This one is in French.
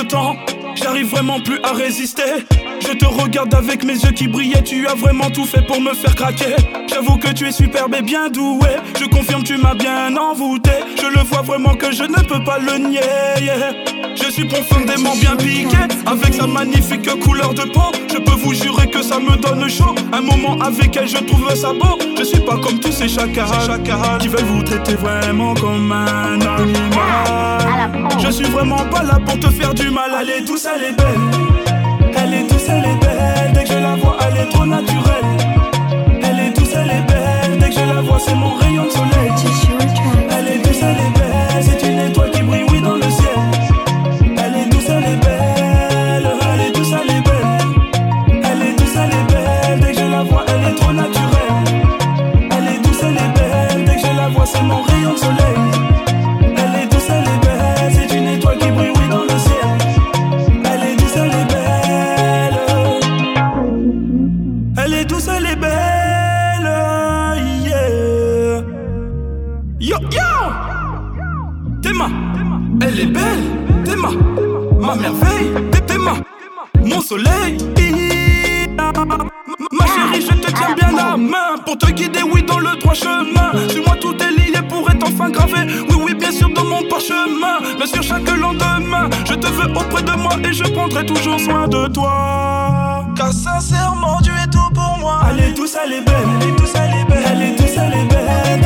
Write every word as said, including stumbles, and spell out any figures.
le temps, j'arrive vraiment plus à résister. Je te regarde avec mes yeux qui brillaient, tu as vraiment tout fait pour me faire craquer. J'avoue que tu es superbe et bien douée, je confirme tu m'as bien envoûté. Je le vois vraiment que je ne peux pas le nier, yeah. Je suis profondément bien piqué, avec sa magnifique couleur de peau. Je peux vous jurer que ça me donne chaud, un moment avec elle je trouve ça beau. Je suis pas comme tous ces chacals qui veulent vous traiter vraiment comme un animal. Je suis vraiment pas là pour te faire du mal. Elle est douce, elle est belle, elle est douce, elle est belle. Dès que je la vois, elle est trop naturelle. Elle est douce, elle est belle. Dès que je la vois, c'est mon rayon de soleil. Elle est douce, elle est belle. C'est une étoile qui brille, oui, dans le ciel. Elle est douce, elle est belle. Elle est douce, elle est belle. Elle est douce, elle est belle. Dès que je la vois, elle est trop naturelle. Elle est douce, elle est belle. Dès que je la vois, c'est mon rayon de soleil. Elle est douce, elle est belle. C'est une étoile qui brille, oui, dans le ciel. Elle est douce, elle est belle. Elle est douce, elle est belle, yeah. Yo, yo Théma, elle est belle, Théma, ma merveille, Théma, mon soleil. Ma chérie, je te tiens bien la main pour te guider, oui, dans le droit chemin. Suis-moi, tout est lié pour être enfin gravé. Oui, oui, bien sûr, dans mon parchemin. Bien sûr, chaque lendemain, je te veux auprès de moi et je prendrai toujours soin de toi. Car sincèrement, tu es tout pour moi. Elle est douce, elle est belle. Elle est douce, elle est belle. Elle est douce, elle est belle.